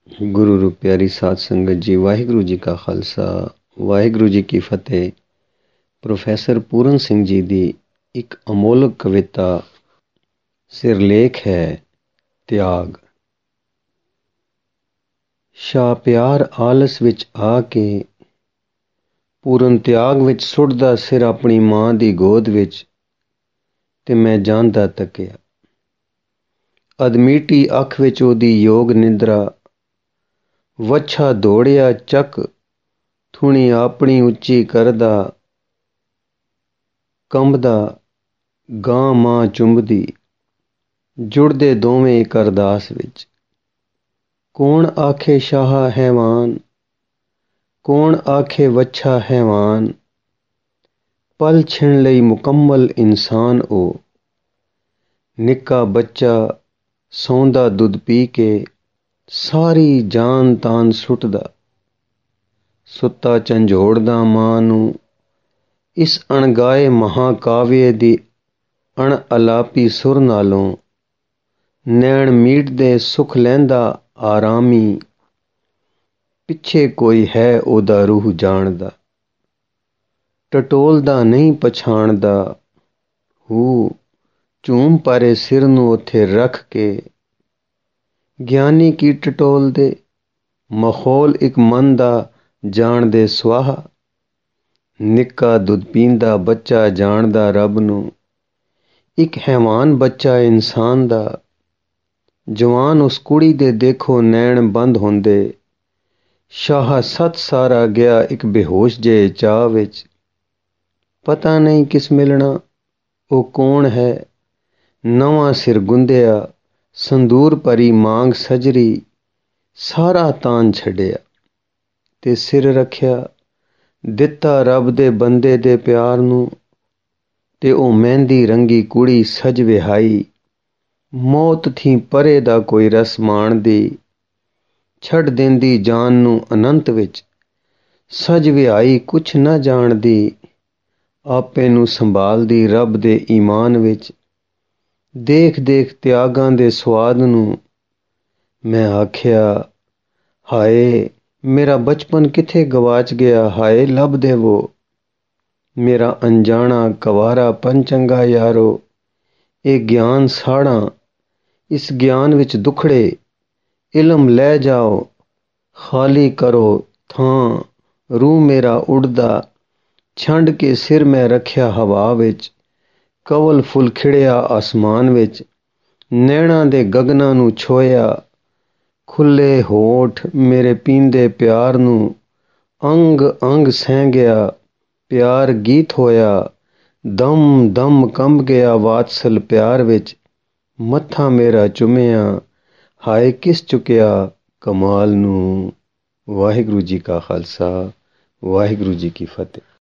ਗੁਰੂ ਰੂਪ ਪਿਆਰੀ ਸਾਧ ਸੰਗਤ ਜੀ, ਵਾਹਿਗੁਰੂ ਜੀ ਕਾ ਖਾਲਸਾ, ਵਾਹਿਗੁਰੂ ਜੀ ਕੀ ਫਤਿਹ। ਪ੍ਰੋਫੈਸਰ ਪੂਰਨ ਸਿੰਘ ਜੀ ਦੀ ਇੱਕ ਅਮੋਲਕ ਕਵਿਤਾ ਸਿਰਲੇਖ ਹੈ ਤਿਆਗ। ਸ਼ਾਹ ਪਿਆਰ ਆਲਸ ਵਿੱਚ ਆ ਕੇ ਪੂਰਨ ਤਿਆਗ ਵਿੱਚ ਸੁੱਟਦਾ ਸਿਰ ਆਪਣੀ ਮਾਂ ਦੀ ਗੋਦ ਵਿੱਚ, ਤੇ ਮੈਂ ਜਾਂਦਾ ਤੱਕਿਆ। ਅਧਮੀਟੀ ਅੱਖ ਵਿੱਚ ਉਹਦੀ ਯੋਗ ਨਿੰਦਰਾ, ਵੱਛਾ ਦੌੜਿਆ ਚੱਕ ਥੁਣੀ ਆਪਣੀ ਉੱਚੀ ਕਰਦਾ, ਕੰਬਦਾ ਗਾਂ ਮਾਂ ਚੁੰਬਦੀ, ਜੁੜਦੇ ਦੋਵੇਂ ਇੱਕ ਅਰਦਾਸ ਵਿੱਚ। ਕੌਣ ਆਖੇ ਸ਼ਾਹ ਹੈਵਾਨ, ਕੌਣ ਆਖੇ ਵੱਛਾ ਹੈਵਾਨ, ਪਲ ਛਿਣ ਲਈ ਮੁਕੰਮਲ ਇਨਸਾਨ ਉਹ। ਨਿੱਕਾ ਬੱਚਾ ਸੌਂਦਾ ਦੁੱਧ ਪੀ ਕੇ ਸਾਰੀ ਜਾਨ ਤਾਨ ਸੁੱਟਦਾ, ਸੁੱਤਾ ਝੰਜੋੜਦਾ ਮਾਂ ਨੂੰ ਇਸ ਅਣਗਾਏ ਮਹਾਂਕਾਵਿ ਦੀ ਅਣਅਲਾਪੀ ਸੁਰ ਨਾਲੋਂ। ਨੈਣ ਮੀਟਦੇ ਸੁੱਖ ਲੈਂਦਾ ਆਰਾਮੀ, ਪਿੱਛੇ ਕੋਈ ਹੈ ਉਹਦਾ ਰੂਹ ਜਾਣਦਾ, ਟਟੋਲਦਾ ਨਹੀਂ ਪਛਾਣਦਾ ਹੂ। ਝੂਮ ਪਰੇ ਸਿਰ ਨੂੰ ਉੱਥੇ ਰੱਖ ਕੇ ਗਿਆਨੀ ਕੀ ਟਟੋਲਦੇ, ਮਖੌਲ ਇੱਕ ਮਨ ਦਾ ਜਾਣਦੇ ਸਵਾਹ। ਨਿੱਕਾ ਦੁੱਧ ਪੀਂਦਾ ਬੱਚਾ ਜਾਣਦਾ ਰੱਬ ਨੂੰ, ਇੱਕ ਹੈਵਾਨ ਬੱਚਾ ਇਨਸਾਨ ਦਾ। ਜਵਾਨ ਉਸ ਕੁੜੀ ਦੇ ਦੇਖੋ ਨੈਣ ਬੰਦ ਹੁੰਦੇ, ਸ਼ਾਹ ਸੱਤ ਸਾਰਾ ਗਿਆ ਇੱਕ ਬੇਹੋਸ਼ ਜਿਹੇ ਚਾਅ ਵਿੱਚ। ਪਤਾ ਨਹੀਂ ਕਿਸ ਮਿਲਣਾ, ਉਹ ਕੌਣ ਹੈ, ਨਵਾਂ ਸਿਰ ਗੁੰਦਿਆ, ਸੰਦੂਰ ਭਰੀ ਮਾਂਗ ਸਜਰੀ, ਸਾਰਾ ਤਾਨ ਛੱਡਿਆ ਤੇ ਸਿਰ ਰੱਖਿਆ। ਦਿੱਤਾ ਰੱਬ ਦੇ ਬੰਦੇ ਦੇ ਪਿਆਰ ਨੂੰ, ਤੇ ਉਹ ਮਹਿੰਦੀ ਰੰਗੀ ਕੁੜੀ ਸਜ ਵਿਹਾਈ। ਮੌਤ ਥੀ ਪਰੇ ਦਾ ਕੋਈ ਰਸ ਮਾਣਦੀ, ਛੱਡ ਦਿੰਦੀ ਜਾਨ ਨੂੰ ਅਨੰਤ ਵਿੱਚ। ਸਜ ਵਿਹਾਈ ਕੁਛ ਨਾ ਜਾਣਦੀ, ਆਪੇ ਨੂੰ ਸੰਭਾਲਦੀ ਰੱਬ ਦੇ ਈਮਾਨ ਵਿੱਚ। ਦੇਖ ਦੇਖ ਤਿਆਗਾਂ ਦੇ ਸੁਆਦ ਨੂੰ ਮੈਂ ਆਖਿਆ, ਹਾਏ ਮੇਰਾ ਬਚਪਨ ਕਿੱਥੇ ਗਵਾਚ ਗਿਆ, ਹਾਏ ਲੱਭ ਦੇਵੋ ਮੇਰਾ ਅਣਜਾਣਾ ਕਵਾਰਾਪਨ ਚੰਗਾ ਯਾਰੋ। ਇਹ ਗਿਆਨ ਸਾੜਾਂ, ਇਸ ਗਿਆਨ ਵਿੱਚ ਦੁਖੜੇ, ਇਲਮ ਲੈ ਜਾਓ ਖਾਲੀ ਕਰੋ ਥਾਂ। ਰੂਹ ਮੇਰਾ ਉੱਡਦਾ ਛੰਡ ਕੇ ਸਿਰ ਮੈਂ ਰੱਖਿਆ ਹਵਾ ਵਿੱਚ, ਕਵਲ ਫੁੱਲ ਖਿੜਿਆ ਆਸਮਾਨ ਵਿੱਚ। ਨੈਣਾਂ ਦੇ ਗਗਨਾਂ ਨੂੰ ਛੋਹਿਆ, ਖੁੱਲੇ ਹੋਠ ਮੇਰੇ ਪੀਂਦੇ ਪਿਆਰ ਨੂੰ। ਅੰਗ ਅੰਗ ਸਹਿ ਗਿਆ ਪਿਆਰ ਗੀਤ ਹੋਇਆ, ਦਮ ਦਮ ਕੰਬ ਗਿਆ ਵਾਤਸਲ ਪਿਆਰ ਵਿੱਚ। ਮੱਥਾ ਮੇਰਾ ਚੁੰਮਿਆ, ਹਾਏ ਕਿਸ ਚੁੱਕਿਆ ਕਮਾਲ ਨੂੰ। ਵਾਹਿਗੁਰੂ ਜੀ ਕਾ ਖਾਲਸਾ, ਵਾਹਿਗੁਰੂ ਜੀ ਕੀ ਫਤਿਹ।